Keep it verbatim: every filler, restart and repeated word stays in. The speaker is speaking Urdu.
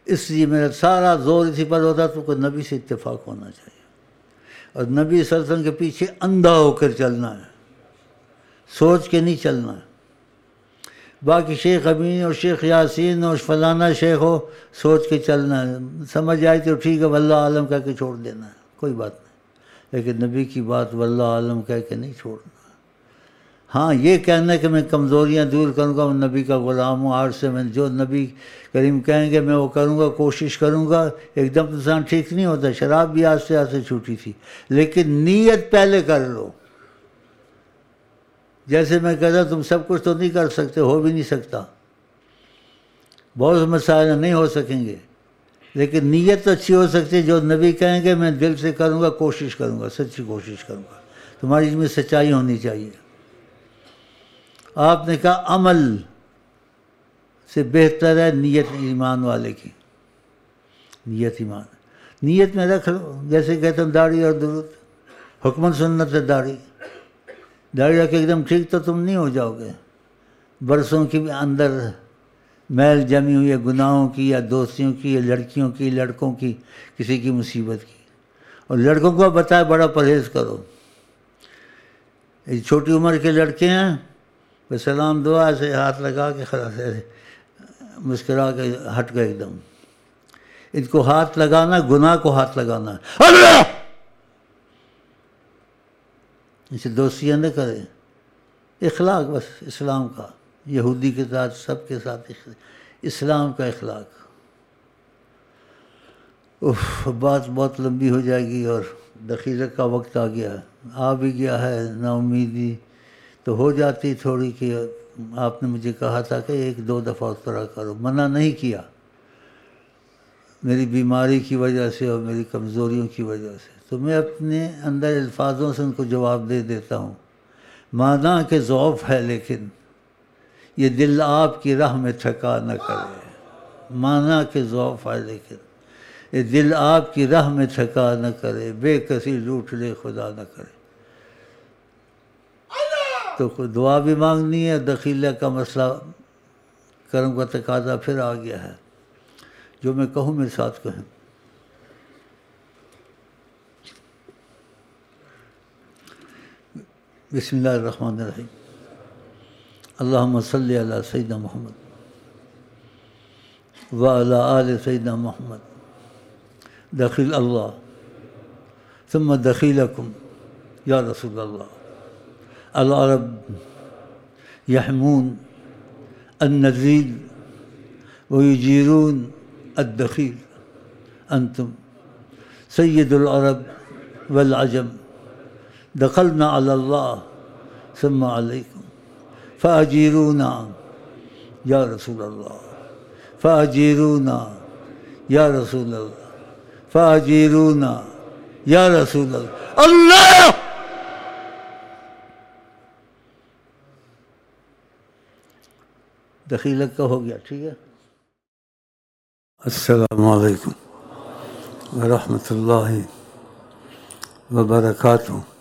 اس لیے میرا سارا زور اسی پر ہوتا تو کوئی نبی سے اتفاق ہونا چاہیے، اور نبی صلی اللہ علیہ وسلم کے پیچھے اندھا ہو کر چلنا ہے، سوچ کے نہیں چلنا ہے۔ باقی شیخ امین اور شیخ یاسین اور فلانا شیخ ہو، سوچ کے چلنا ہے، سمجھ آئی تو ٹھیک ہے، واللہ عالم کہہ کے چھوڑ دینا ہے، کوئی بات نہیں، لیکن نبی کی بات واللہ عالم کہہ کے نہیں چھوڑنا۔ ہاں یہ کہنا کہ میں کمزوریاں دور کروں گا، میں نبی کا غلام ہوں، آج سے میں جو نبی کریم کہیں گے میں وہ کروں گا، کوشش کروں گا۔ ایک دم انسان ٹھیک نہیں ہوتا، شراب بھی آج سے آج سے چھوٹی تھی، لیکن نیت پہلے کر لو۔ جیسے میں کہتا تم سب کچھ تو نہیں کر سکتے، ہو بھی نہیں سکتا، بہت مسائل نہیں ہو سکیں گے، لیکن نیت تو اچھی ہو سکتی ہے۔ جو نبی کہیں گے میں دل سے کروں گا، کوشش کروں گا، سچی کوشش کروں گا، تمہاری اس میں سچائی ہونی چاہیے۔ آپ نے کہا عمل سے بہتر ہے نیت ایمان والے کی، نیت ایمان، نیت میں رکھ لو۔ جیسے کہتے ہیں داڑھی اور درود، حکمن سنت ہے داڑھی، داڑھی رکھ کے ایک دم ٹھیک تو تم نہیں ہو جاؤ گے، برسوں کی اندر میل جمی ہوئی ہے گناہوں کی، یا دوستیوں کی، یا لڑکیوں کی، لڑکوں کی، کسی کی مصیبت کی۔ اور لڑکوں کو بتائے بڑا پرہیز کرو، چھوٹی عمر کے لڑکے ہیں، بس سلام دعا سے ہاتھ لگا کے خلاص ایسے مسکرا کے ہٹ گئے ایک دم۔ ان کو ہاتھ لگانا گناہ کو ہاتھ لگانا ہے، اللہ اسے دوستیاں نہ کرے، اخلاق بس اسلام کا، یہودی کے ساتھ سب کے ساتھ اسلام کا اخلاق۔ اوہ بات بہت لمبی ہو جائے گی، اور دخیلت کا وقت آ گیا ہے، آ بھی گیا ہے، نا امیدی تو ہو جاتی تھوڑی کہ آپ نے مجھے کہا تھا کہ ایک دو دفعہ اس طرح کرو، منع نہیں کیا، میری بیماری کی وجہ سے اور میری کمزوریوں کی وجہ سے، تو میں اپنے اندر الفاظوں سے ان کو جواب دے دیتا ہوں۔ مانا کہ ضعف ہے لیکن یہ دل آپ کی راہ میں تھکا نہ کرے، مانا کہ ضعف ہے لیکن یہ دل آپ کی راہ میں تھکا نہ کرے، بے کسی لوٹ لے خدا نہ کرے۔ تو کوئی دعا بھی مانگنی ہے، دخیلہ کا مسئلہ کرم کا تقاضا پھر آ گیا ہے، جو میں کہوں میرے ساتھ کہیں۔ بسم اللہ الرحمن الرحیم، اللہم صلی علی سیدنا محمد وعلی آل سیدنا محمد۔ دخیل اللہ ثم دخیلکم یا رسول اللہ، العرب یحمون النذیل ویجیرون الدخیل، انتم سید العرب والعجم، دخلنا علی اللہ ثم علیکم، فاجیرونا یا رسول اللہ، فاجیرونا یا رسول اللہ، فاجیرونا یا رسول اللہ۔ اللہ دخیلت کا ہو گیا، ٹھیک ہے۔ السلام علیکم ورحمۃ اللہ وبرکاتہ۔